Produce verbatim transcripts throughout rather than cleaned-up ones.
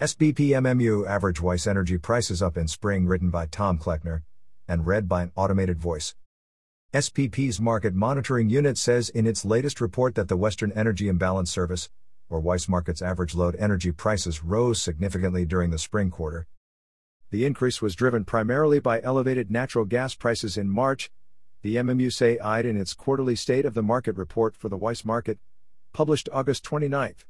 S P P M M U Average Weiss Energy Prices Up in Spring, written by Tom Kleckner and read by an automated voice. S P P's Market Monitoring Unit says in its latest report that the Western Energy Imbalance Service, or Weiss Market's average load energy prices rose significantly during the spring quarter. The increase was driven primarily by elevated natural gas prices in March, the M M U said in its quarterly State of the Market report for the Weiss Market, published August twenty-ninth.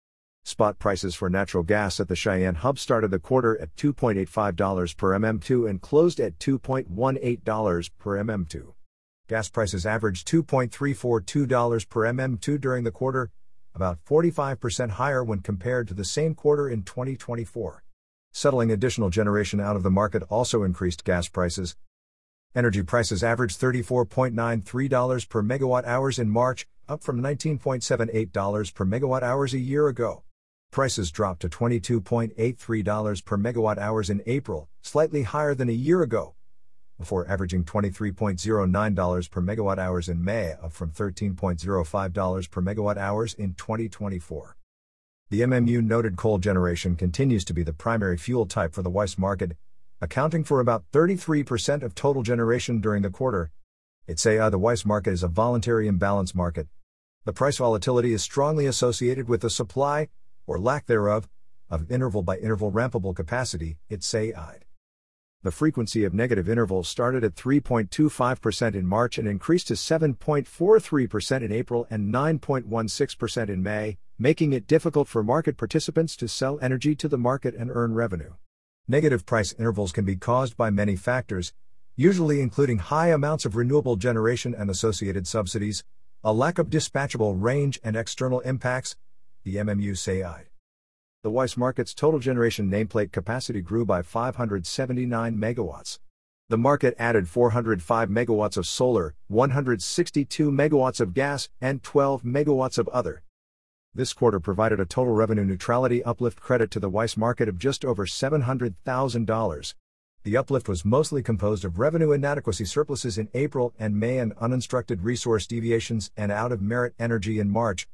Spot prices for natural gas at the Cheyenne Hub started the quarter at two point eight five dollars per M M two and closed at two point one eight dollars per M M two. Gas prices averaged two point three four two dollars per M M two during the quarter, about forty-five percent higher when compared to the same quarter in twenty twenty-four. Settling additional generation out of the market also increased gas prices. Energy prices averaged thirty-four point nine three dollars per megawatt hours in March, up from nineteen point seven eight dollars per megawatt hours a year ago. Prices dropped to twenty-two point eight three dollars per megawatt hours in April, slightly higher than a year ago, before averaging twenty-three point zero nine dollars per megawatt hours in May, up from thirteen point zero five dollars per megawatt hours in twenty twenty-four. The M M U noted coal generation continues to be the primary fuel type for the Weiss market, accounting for about thirty-three percent of total generation during the quarter. It said the Weiss market is a voluntary imbalance market. The price volatility is strongly associated with the supply, or lack thereof, of interval-by-interval rampable capacity, it said. The frequency of negative intervals started at three point two five percent in March and increased to seven point four three percent in April and nine point one six percent in May, making it difficult for market participants to sell energy to the market and earn revenue. Negative price intervals can be caused by many factors, usually including high amounts of renewable generation and associated subsidies, a lack of dispatchable range and external impacts, the M M U said. The Weiss market's total generation nameplate capacity grew by five hundred seventy-nine megawatts. The market added four hundred five megawatts of solar, one hundred sixty-two megawatts of gas, and twelve megawatts of other. This quarter provided a total revenue neutrality uplift credit to the Weiss market of just over seven hundred thousand dollars. The uplift was mostly composed of revenue inadequacy surpluses in April and May and uninstructed resource deviations and out-of-merit energy in March.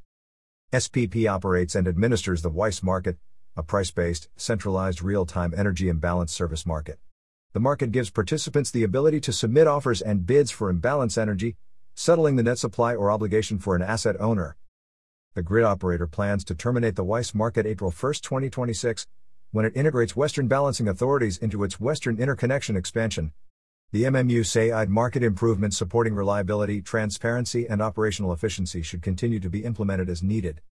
S P P operates and administers the Weiss market, a price-based, centralized real-time energy imbalance service market. The market gives participants the ability to submit offers and bids for imbalance energy, settling the net supply or obligation for an asset owner. The grid operator plans to terminate the Weiss market April first, twenty twenty-six, when it integrates Western balancing authorities into its Western interconnection expansion. The M M U said market improvements supporting reliability, transparency, and operational efficiency should continue to be implemented as needed.